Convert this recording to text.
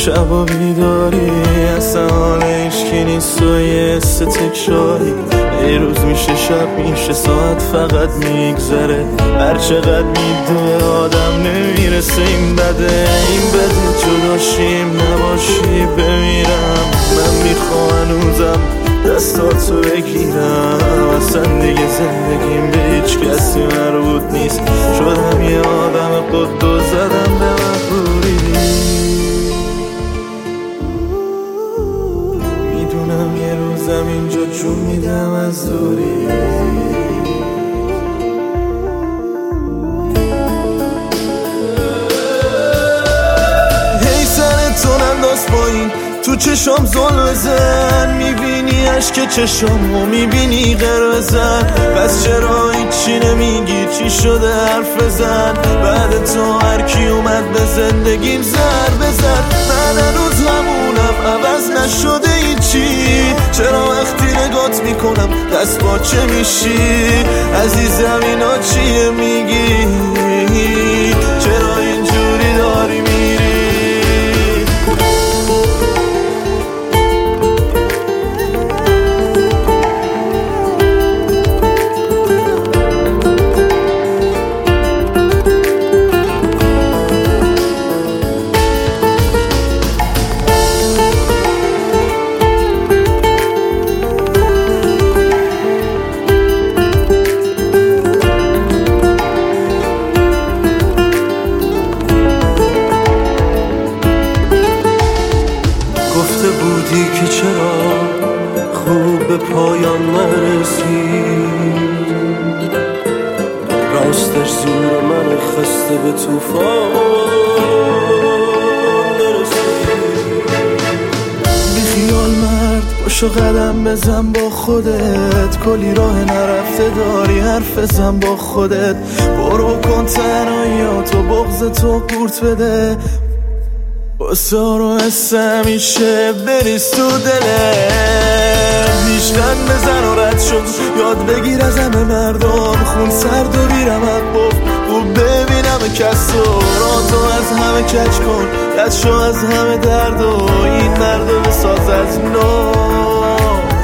شب بیداری اصلا حال عشقی نیست و یه حس تکراری. ای روز میشه شب میشه ساعت فقط میگذره، هر چقدر میدوه آدم نمیرسه. این بده جداشیم نباشی بمیرم. من میخوام هنوزم دستاتو بگیرم، اصلا دیگه زندگیم به هیچ کسی مربوط نیست. شدم یه آدم قد و زدم به مغروری. میدونم یه روزم اینجا جون میدم از دوری. هی سر تو ننداز پایین، تو چشام زل بزن، میبینی عشق چشامو میبینی غر بزن. پس چرا هیچی نمیگی؟ چی شده حرف بزن؟ بعد تو هر کی اومد به زندگیم زر بزن. من هنوز همونم، عوض نشده هیچی. چرا وقتی نگات میکنم دست باچه میشی؟ عزیزم اینا چیه میگی؟ چرا اینجوری داری میری؟ گفته بودی که چرا خوب به پایان نرسید، راستش زور من خسته به طوفان نرسید. بی خیال مرد باشو قدم بزن با خودت، کلی راه نرفته داری حرف بزن با خودت. برو کن تنهاییاتو بغض تو قورت بده، بسار و حس همیشه بریز تو دلم. بیشتن بزن و رد شد، یاد بگیر از همه مردم، خون سرد و بیرم حقوق و ببینم کس و راتو از همه کج کن، کج شو از همه درد و این مرد رو بساز از نو.